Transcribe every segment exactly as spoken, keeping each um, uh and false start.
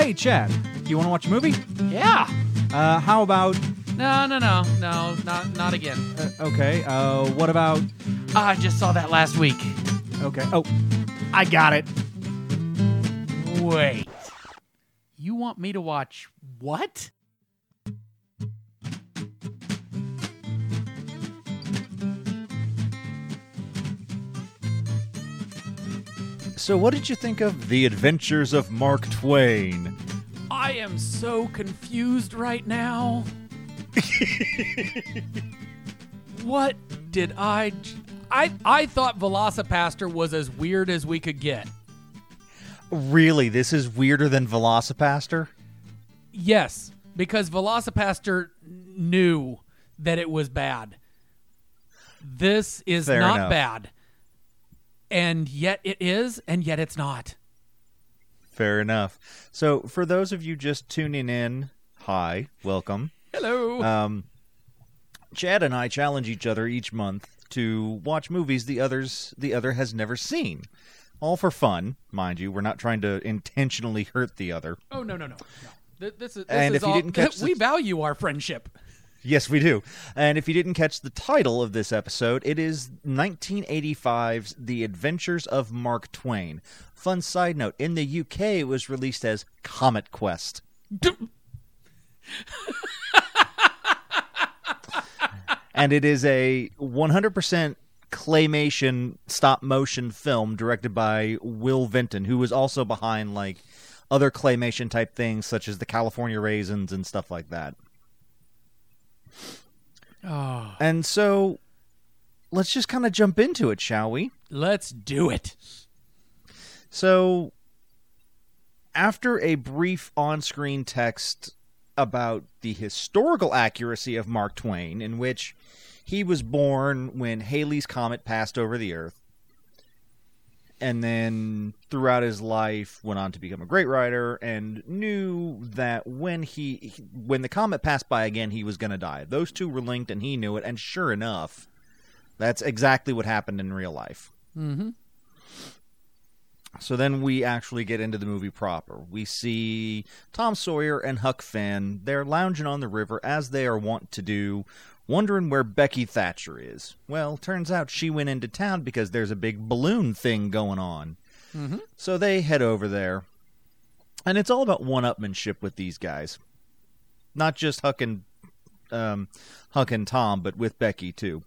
Hey, Chad, you want to watch a movie? Yeah. Uh, how about... No, no, no, no, not not again. Uh, okay, uh, what about... Ah, I just saw that last week. Okay, oh, I got it. Wait. You want me to watch what? So what did you think of The Adventures of Mark Twain? I am so confused right now. What did I... I I thought Velocipaster was as weird as we could get. Really, this is weirder than Velocipaster? Yes, because Velocipaster knew that it was bad. This is Fair not enough. bad. And yet it is, and yet it's not. Fair enough. So, for those of you just tuning in, hi, welcome. Hello. Um, Chad and I challenge each other each month to watch movies the others the other has never seen. All for fun, mind you. We're not trying to intentionally hurt the other. oh, no, no, no. no. Th- This is, this And is if you all, didn't catch we the- value our friendship. Yes, we do. And if you didn't catch the title of this episode, it is nineteen eighty-five's The Adventures of Mark Twain. Fun side note, in the U K it was released as Comet Quest. And it is a one hundred percent claymation stop-motion film directed by Will Vinton, who was also behind like other claymation type things such as the California Raisins and stuff like that. Oh, And so, let's just kind of jump into it, shall we? let's do it. So, after a brief on-screen text about the historical accuracy of Mark Twain, in which he was born when Halley's Comet passed over the Earth, and then throughout his life went on to become a great writer, and knew that when he when the comet passed by again, he was going to die. Those two were linked, and he knew it, and sure enough, that's exactly what happened in real life. Mm-hmm. So then we actually get into the movie proper. We see Tom Sawyer and Huck Finn. They're lounging on the river, as they are wont to do, wondering where Becky Thatcher is. Well, turns out she went into town because there's a big balloon thing going on. Mm-hmm. So they head over there. And it's all about one-upmanship with these guys. Not just Huck and, um, Huck and Tom, but with Becky, too.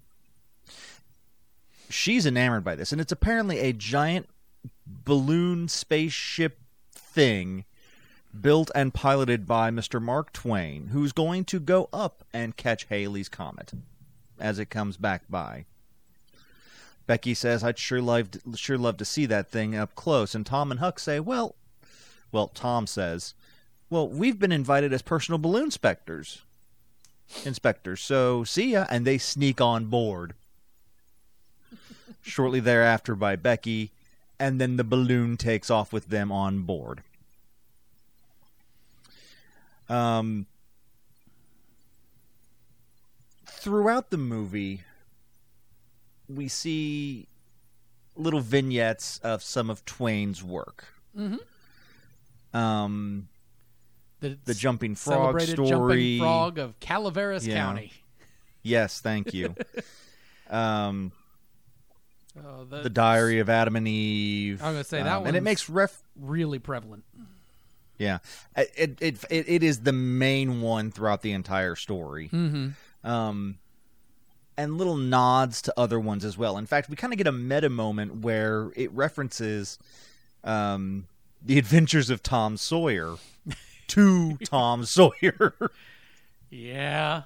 She's enamored by this, and it's apparently a giant balloon spaceship thing built and piloted by Mister Mark Twain, who's going to go up and catch Halley's Comet as it comes back by. Becky says, I'd sure love, sure love to see that thing up close. And Tom and Huck say, well, well, Tom says, well, we've been invited as personal balloon inspectors. Inspectors, so see ya. And they sneak on board. Shortly thereafter by Becky, and then the balloon takes off with them on board. Um, throughout the movie, we see little vignettes of some of Twain's work. Mm-hmm. Um, The, the Jumping Frog celebrated story. Jumping Frog of Calaveras Yeah. County. Yes, thank you. um, Oh, the, the Diary of Adam and Eve. I'm gonna say that um, and it one's- makes ref. really prevalent. Yeah, it, it it it is the main one throughout the entire story. Mm-hmm. Um, and little nods to other ones as well. In fact, we kind of get a meta moment where it references um, the Adventures of Tom Sawyer to Tom Sawyer. Yeah.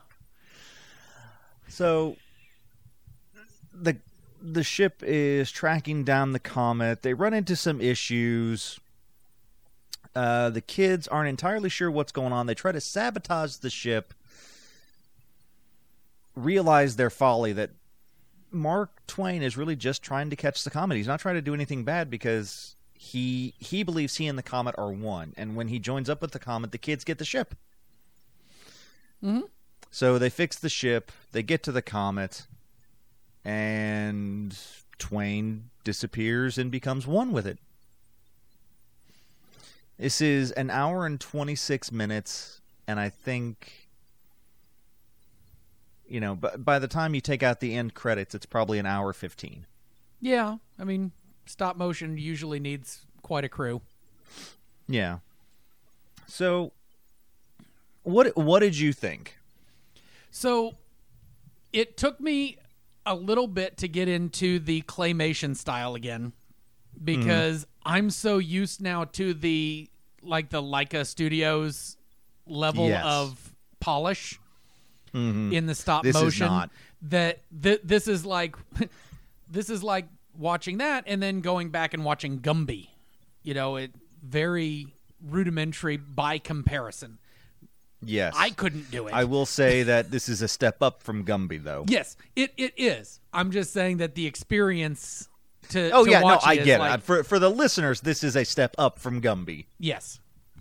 So the the ship is tracking down the comet. They run into some issues. Uh, the kids aren't entirely sure what's going on. They try to sabotage the ship. Realize their folly, that Mark Twain is really just trying to catch the comet. He's not trying to do anything bad because he he believes he and the comet are one. And when he joins up with the comet, the kids get the ship. Mm-hmm. So they fix the ship. They get to the comet. And Twain disappears and becomes one with it. This is an hour and twenty-six minutes, and I think, you know, by, by the time you take out the end credits, it's probably an hour fifteen. Yeah, I mean, stop motion usually needs quite a crew. Yeah. So, what what did you think? So, it took me a little bit to get into the claymation style again, because mm. I'm so used now to the like the Leica Studios level yes. of polish mm-hmm. in the stop this motion is not. that th- this is like this is like watching that and then going back and watching Gumby. You know, it very rudimentary by comparison. Yes. I couldn't do it. I will say that this is a step up from Gumby, though. Yes, it, it is. I'm just saying that the experience to Oh, to yeah, no, watch I it get like, it. For, for the listeners, this is a step up from Gumby. Yes.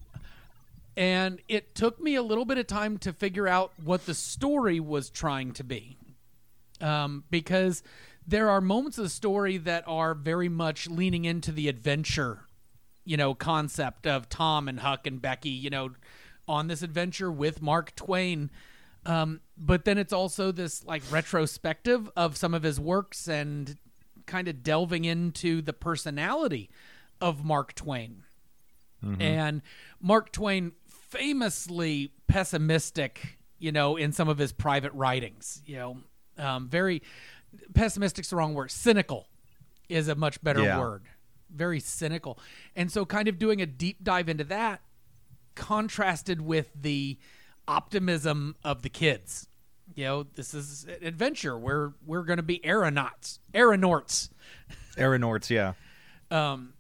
And it took me a little bit of time to figure out what the story was trying to be. Um, because there are moments of the story that are very much leaning into the adventure, you know, concept of Tom and Huck and Becky, you know, on this adventure with Mark Twain. Um, but then it's also this like retrospective of some of his works and kind of delving into the personality of Mark Twain. Mm-hmm. And Mark Twain famously pessimistic, you know, in some of his private writings, you know, um, very pessimistic's the wrong word. Cynical is a much better yeah. word. Very cynical. And so kind of doing a deep dive into that contrasted with the optimism of the kids. You know, this is an adventure. We're we're going to be aeronauts, aeronauts, aeronauts. Yeah. Um,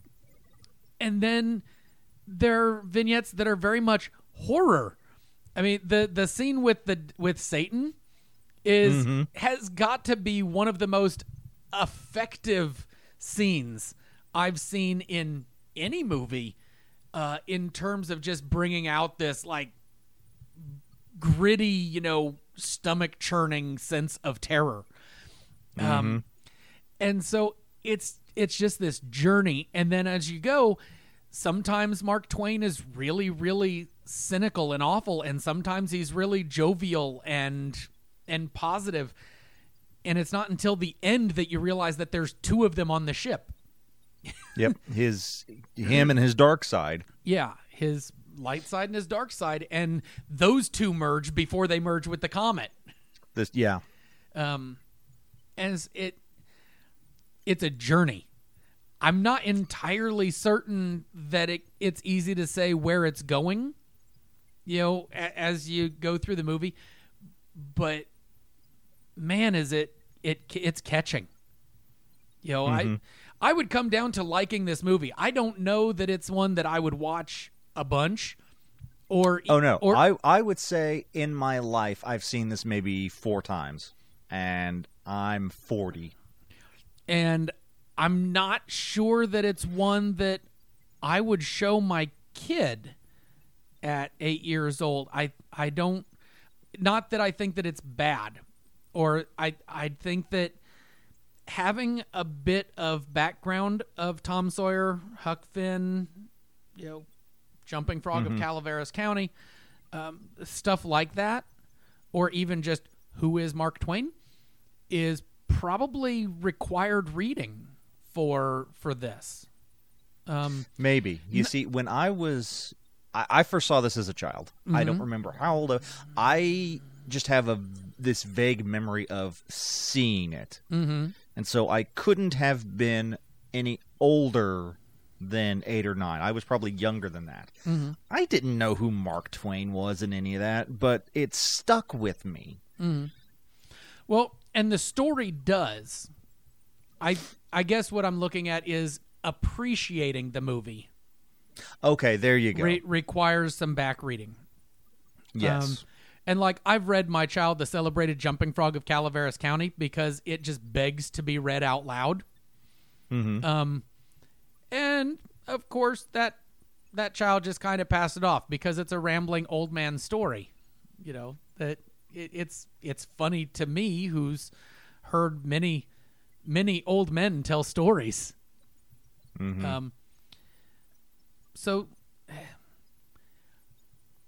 and then there are vignettes that are very much horror. I mean, the the scene with the with Satan is mm-hmm. has got to be one of the most effective scenes I've seen in any movie. Uh, in terms of just bringing out this like gritty, you know, stomach churning sense of terror. Mm-hmm. Um, and so it's, it's just this journey. And then as you go, sometimes Mark Twain is really, really cynical and awful. And sometimes he's really jovial and, and positive. And it's not until the end that you realize that there's two of them on the ship. Yep, his him and his dark side. Yeah, his light side and his dark side, and those two merge before they merge with the comet. This, yeah. Um, as it, it's a journey. I'm not entirely certain that it it's easy to say where it's going. You know, a, as you go through the movie, but man, is it it it's catching. You know, mm-hmm. I. I would come down to liking this movie. I don't know that it's one that I would watch a bunch. Or oh no, or, I I would say in my life I've seen this maybe four times, and I'm forty. And I'm not sure that it's one that I would show my kid at eight years old. I I don't. Not that I think that it's bad, or I I think that. Having a bit of background of Tom Sawyer, Huck Finn, you know, Jumping Frog mm-hmm. of Calaveras County, um, stuff like that, or even just who is Mark Twain, is probably required reading for for this. Um, Maybe. You n- see, when I was, I, I first saw this as a child. Mm-hmm. I don't remember how old I, I just have a this vague memory of seeing it. Mm-hmm. And so I couldn't have been any older than eight or nine. I was probably younger than that. Mm-hmm. I didn't know who Mark Twain was in any of that, but it stuck with me. Mm-hmm. Well, and the story does. I I guess what I'm looking at is appreciating the movie. Okay, there you go. Re- requires some back reading. Yes. Um, And, like, I've read My Child, the Celebrated Jumping Frog of Calaveras County because it just begs to be read out loud. Mm-hmm. Um, and, of course, that that child just kind of passed it off because it's a rambling old man story. You know, that it, it's it's funny to me who's heard many, many old men tell stories. Mm-hmm. Um. So,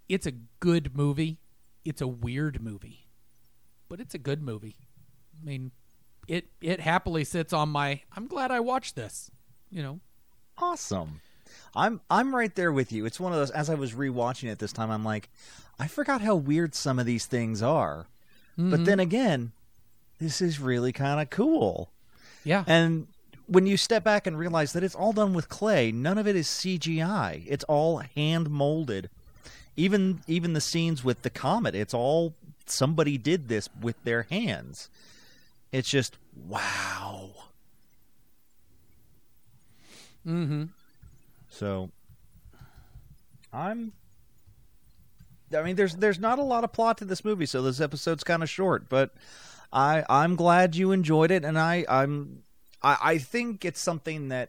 it's a good movie. It's a weird movie, but it's a good movie. I mean, it it happily sits on my, I'm glad I watched this, you know. Awesome. I'm I'm right there with you. It's one of those, as I was rewatching it this time, I'm like, I forgot how weird some of these things are. Mm-hmm. But then again, this is really kind of cool. Yeah. And when you step back and realize that it's all done with clay, none of it is C G I. It's all hand molded. Even even the scenes with the comet, it's all somebody did this with their hands. It's just wow. Mm-hmm. So I'm I mean there's there's not a lot of plot to this movie, so this episode's kind of short, but I I'm glad you enjoyed it, and I I'm I, I think it's something that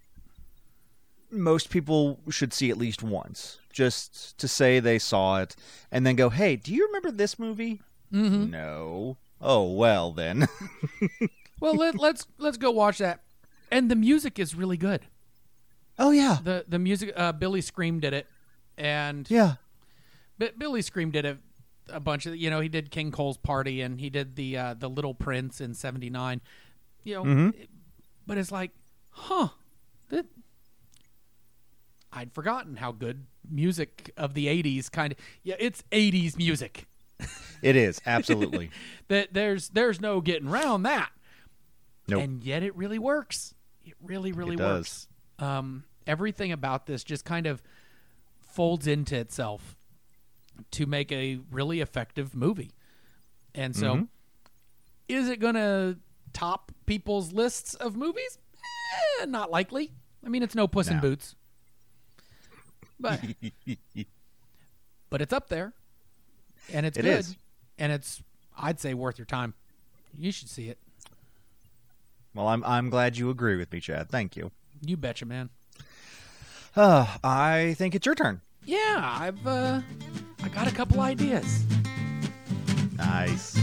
most people should see at least once, just to say they saw it, and then go, hey, do you remember this movie? Mm-hmm. No. Oh, well, then. Well, let, let's let's go watch that. And the music is really good. Oh, yeah. The the music, uh, Billy Scream did it. And yeah. B- Billy Scream did a, a bunch of, you know, he did King Cole's Party, and he did the uh, the Little Prince in seventy-nine. You know, mm-hmm. it, but it's like, huh, that I'd forgotten how good music of the eighties kind of, yeah, it's eighties music. It is, absolutely. that there's there's no getting around that. Nope. And yet it really works. It really, really it works. Um, everything about this just kind of folds into itself to make a really effective movie. And so, mm-hmm. is it going to top people's lists of movies? Eh, not likely. I mean, it's no Puss in no. Boots. But but it's up there. And it's it good. Is. And it's, I'd say, worth your time. You should see it. Well, I'm I'm glad you agree with me, Chad. Thank you. You betcha, man. Uh, I think it's your turn. Yeah, I've uh, I got a couple ideas. Nice.